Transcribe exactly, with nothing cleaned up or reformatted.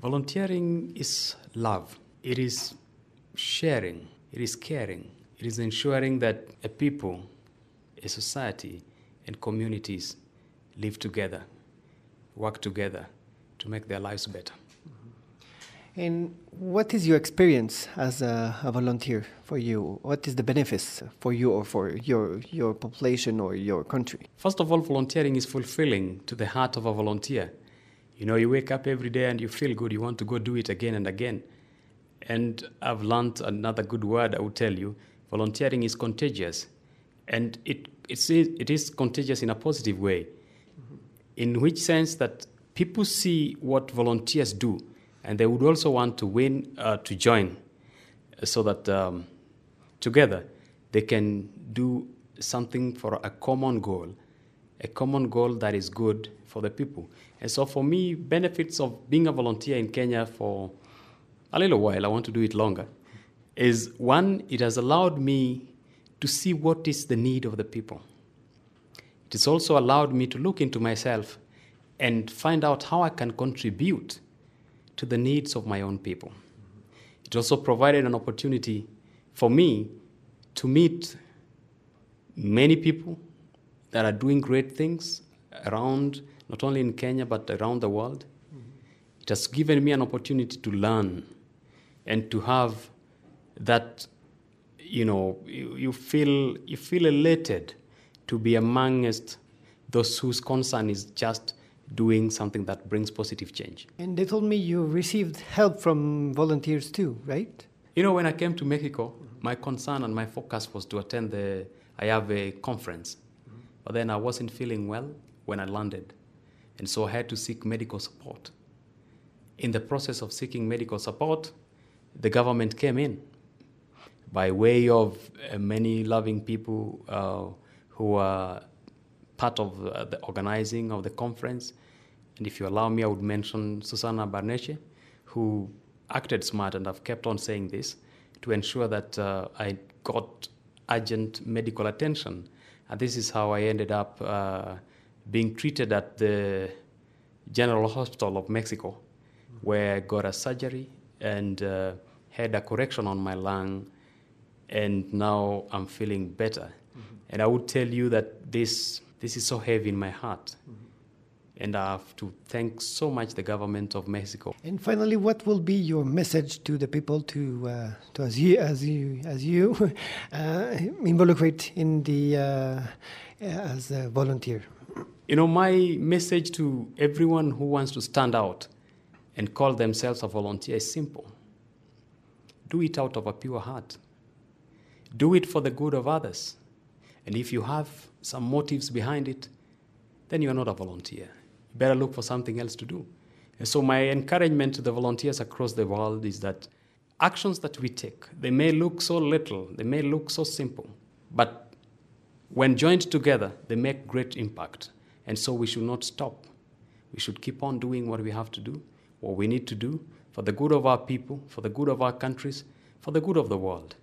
Volunteering is love. It is sharing. It is caring. It is ensuring that a people, a society, and communities live together, work together to make their lives better. And what is your experience as a, a volunteer for you? What is the benefits for you or for your, your population or your country? First of all, volunteering is fulfilling to the heart of a volunteer. You know, you wake up every day and you feel good. You want to go do it again and again. And I've learned another good word I will tell you. Volunteering is contagious. And it, it's, it is contagious in a positive way. Mm-hmm. In which sense that people see what volunteers do, and they would also want to win, uh, to join, so that um, together they can do something for a common goal, a common goal that is good for the people. And so for me, benefits of being a volunteer in Kenya for a little while, I want to do it longer, is one, it has allowed me to see what is the need of the people. It has also allowed me to look into myself and find out how I can contribute to the needs of my own people. It also provided an opportunity for me to meet many people that are doing great things around, not only in Kenya, but around the world. Mm-hmm. It has given me an opportunity to learn and to have that, you know, you, you feel you feel elated to be amongst those whose concern is just doing something that brings positive change. And they told me you received help from volunteers too, right? You know, when I came to Mexico, mm-hmm. my concern and my focus was to attend the I have a conference. Mm-hmm. But then I wasn't feeling well when I landed. And so I had to seek medical support. In the process of seeking medical support, the government came in by way of uh, many loving people uh, who are part of uh, the organizing of the conference. And if you allow me, I would mention Susana Barneche, who acted smart, and I've kept on saying this, to ensure that uh, I got urgent medical attention. And this is how I ended up uh, being treated at the General Hospital of Mexico, mm-hmm. where I got a surgery and uh, had a correction on my lung, and now I'm feeling better. Mm-hmm. And I would tell you that this this is so heavy in my heart. Mm-hmm. And I have to thank so much the government of Mexico. And finally, what will be your message to the people to, uh, to as you as you as you uh, involved in the uh, as a volunteer? You know, my message to everyone who wants to stand out and call themselves a volunteer is simple. Do it out of a pure heart. Do it for the good of others. And if you have some motives behind it, then you're not a volunteer. You better look for something else to do. And so my encouragement to the volunteers across the world is that actions that we take, they may look so little, they may look so simple, but when joined together, they make great impact. And so we should not stop. We should keep on doing what we have to do, what we need to do, for the good of our people, for the good of our countries, for the good of the world.